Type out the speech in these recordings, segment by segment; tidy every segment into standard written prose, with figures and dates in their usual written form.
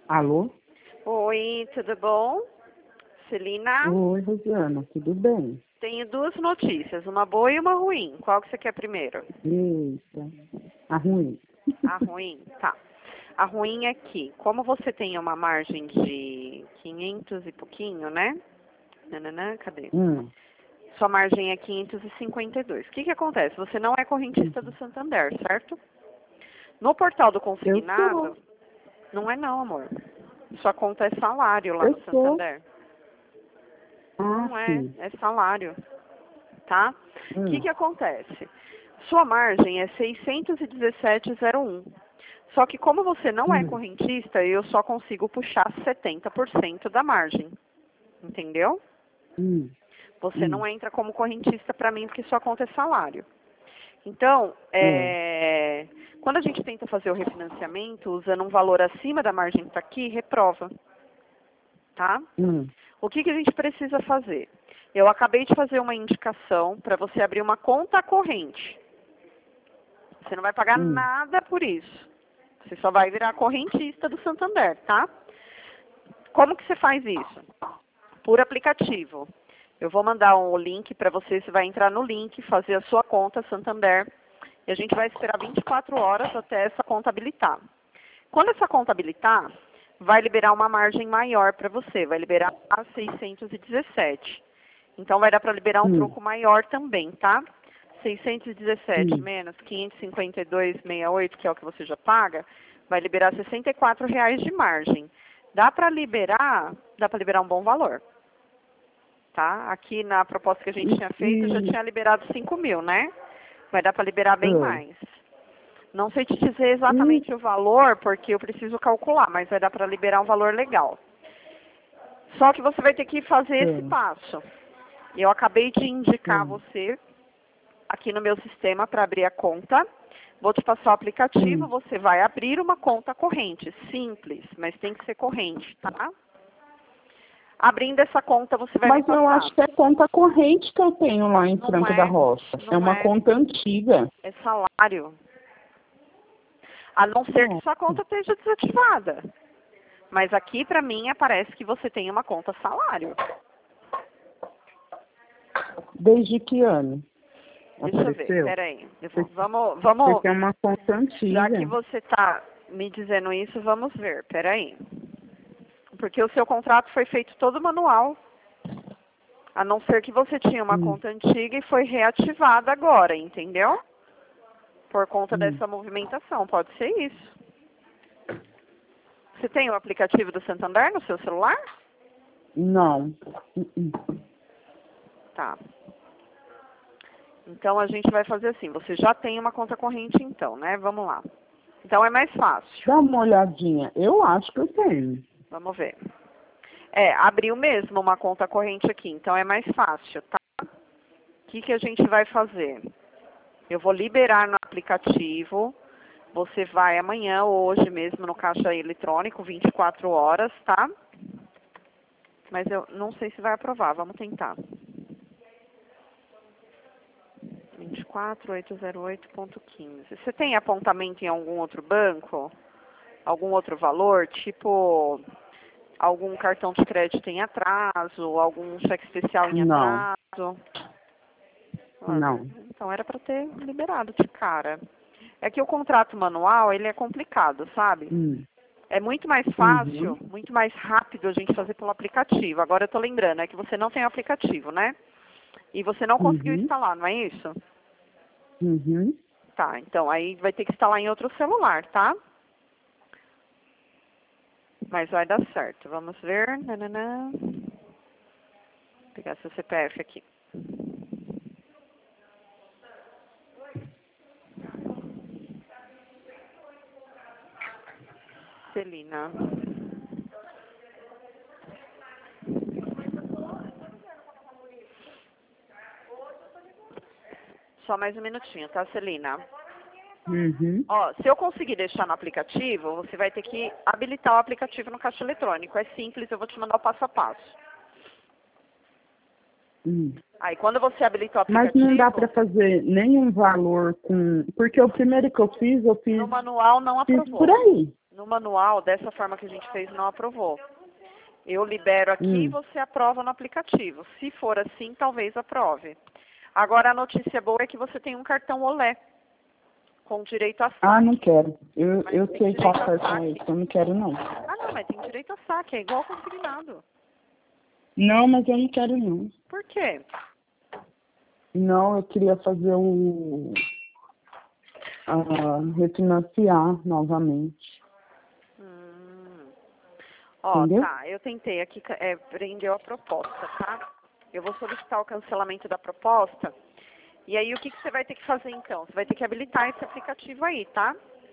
Alô? Oi, tudo bom? Celina? Oi, Rosiana, tudo bem? Tenho duas notícias, uma boa e uma ruim. Qual que você quer primeiro? Eita, a ruim. A ruim? Tá. A ruim é que, como você tem uma margem de 500 e pouquinho, né? Nananã, cadê? Sua margem é 552. O que que acontece? Você não é correntista do Santander, certo? No portal do Eu consignado, sou, não é não, amor. Sua conta é salário lá eu no sou. Santander. Ah, Não é, sim. é salário, tá? O que Hum, que acontece? Sua margem é 617,01. Só que como você não é hum, correntista, eu só consigo puxar 70% da margem. Entendeu? hum, Você hum. não entra como correntista para mim porque sua conta é salário. Então, É. quando a gente tenta fazer o refinanciamento usando um valor acima da margem que está aqui, reprova, tá? Hum, O que que a gente precisa fazer? Eu acabei de fazer uma indicação para você abrir uma conta corrente. Você não vai pagar hum, nada por isso. Você só vai virar correntista do Santander, tá? Como que você faz isso? Por aplicativo. Eu vou mandar um link para você, você vai entrar no link, fazer a sua conta Santander, e a gente vai esperar 24 horas até essa conta habilitar. Quando essa conta habilitar, vai liberar uma margem maior para você, vai liberar a 617. Então vai dar para liberar um hum, troco maior também, tá? 617 hum. menos 552,68, que é o que você já paga, vai liberar R$ 64 de margem. Dá para liberar um bom valor, tá? Aqui na proposta que a gente tinha feito, eu já E, tinha liberado 5 mil, né? Vai dar para liberar bem ah, mais. Não sei te dizer e, exatamente o valor, porque eu preciso calcular, mas vai dar para liberar um valor legal. Só que você vai ter que fazer esse ah, passo. Eu acabei de indicar ah, você aqui no meu sistema para abrir a conta. Vou te passar o aplicativo, hum. você vai abrir uma conta corrente. Simples, mas tem que ser corrente, tá? Abrindo essa conta, você vai me Mas eu passar. acho que é conta corrente que eu tenho lá em Não Franco da é, Rocha. É não uma é, conta antiga. é salário. A não ser que Nossa. sua conta esteja desativada. Mas aqui, para mim, aparece que você tem uma conta salário. Desde que ano Deixa eu ver, apareceu? peraí. Porque Vamos, porque é uma conta já que antiga. você está me dizendo isso, vamos ver, peraí. Porque o seu contrato foi feito todo manual, a não ser que você tinha uma Hum, conta antiga e foi reativada agora, entendeu? Por conta hum. dessa movimentação, pode ser isso. Você tem o aplicativo do Santander no seu celular? Não. Tá. Então a gente vai fazer assim, você já tem uma conta corrente então, né? Vamos lá. Então é mais fácil. Dá uma olhadinha. Eu acho que eu tenho. Vamos ver. Abriu mesmo uma conta corrente aqui, então é mais fácil, tá? O que que a gente vai fazer? Eu vou liberar no aplicativo. Você vai amanhã ou hoje mesmo no caixa eletrônico, 24 horas, tá? Mas eu não sei se vai aprovar, vamos tentar. 24808.15. Você tem apontamento em algum outro banco? Algum outro valor? Tipo, algum cartão de crédito em atraso? Algum cheque especial em Não, atraso? Ah, não. então era para ter liberado de cara. É que o contrato manual, ele é complicado, sabe? Hum, É muito mais uhum, fácil, muito mais rápido a gente fazer pelo aplicativo. Agora eu estou lembrando, é que você não tem o aplicativo, né? E você não conseguiu uhum, instalar, não é isso? uhum. Tá, então aí vai ter que instalar em outro celular, tá? Mas vai dar certo. Vamos ver. Nananã. Vou pegar seu CPF aqui. Celina. Só mais um minutinho, tá, Celina? Uhum. Ó, se eu conseguir deixar no aplicativo, você vai ter que habilitar o aplicativo no caixa eletrônico. É simples, eu vou te mandar o passo a passo. Hum. Aí, quando você habilita o Mas não dá para aplicativo, fazer nenhum valor com. Porque o primeiro que eu no fiz, manual não fiz por aprovou. aí. No manual, dessa forma que a gente fez, não aprovou. Eu libero aqui e você aprova no aplicativo. Se for assim, talvez aprove. Agora, a notícia boa é que você tem um cartão Olé, com direito a saque. Ah, não quero. Mas Eu tem sei qual direito a cartão é saque. esse, eu não quero não. Ah, não, mas tem direito a saque, é igual consignado. Não, mas eu não quero não. Por quê? Não, eu queria fazer refinanciar novamente. Ó, Entendeu? tá, eu tentei aqui, prendeu a proposta, tá? Eu vou solicitar o cancelamento da proposta. E aí, o que você vai ter que fazer, então? Você vai ter que habilitar esse aplicativo aí, tá?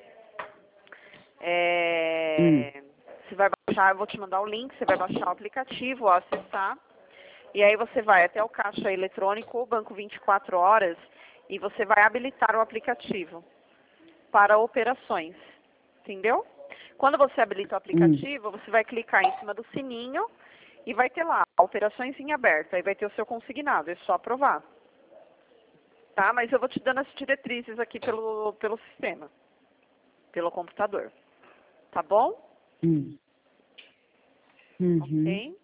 Você vai baixar, eu vou te mandar o link, você vai baixar o aplicativo, acessar. E aí você vai até o caixa eletrônico, o banco 24 horas, e você vai habilitar o aplicativo para operações, entendeu? Quando você habilita o aplicativo, você vai clicar em cima do sininho e vai ter lá, operações em aberto, aí vai ter o seu consignado, é só aprovar. Tá? Mas eu vou te dando as diretrizes aqui pelo sistema, pelo computador. Tá bom? Ok?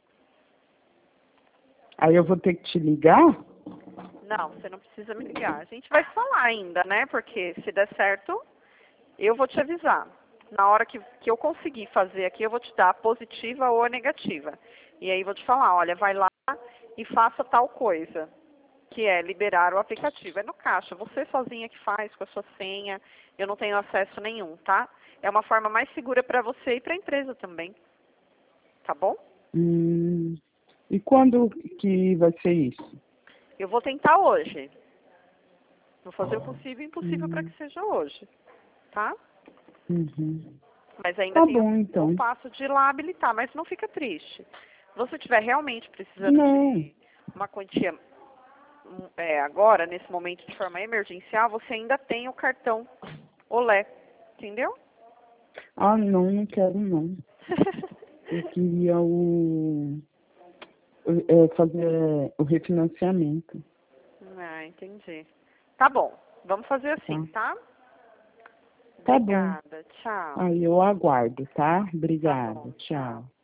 Aí eu vou ter que te ligar? Não, você não precisa me ligar. A gente vai falar ainda, né? Porque se der certo, eu vou te avisar. Na hora que eu conseguir fazer aqui, eu vou te dar a positiva ou a negativa. E aí vou te falar, olha, vai lá e faça tal coisa, que é liberar o aplicativo. É no caixa, você sozinha que faz com a sua senha, eu não tenho acesso nenhum, tá? É uma forma mais segura para você e para a empresa também. Tá bom? E quando que vai ser isso? Eu vou tentar hoje. Vou fazer o possível e impossível para que seja hoje, tá? Mas ainda Tá tem bom, então. o passo de ir lá habilitar, mas não fica triste. Se você estiver realmente precisando Não. de uma quantia agora, nesse momento de forma emergencial, você ainda tem o cartão Olé, entendeu? Ah, não quero não. Eu queria fazer o refinanciamento. Ah, entendi. Tá bom, vamos fazer assim, tá? Tá bom. Obrigada, tchau. Aí eu aguardo, tá? Tá Obrigada. bom, Tchau.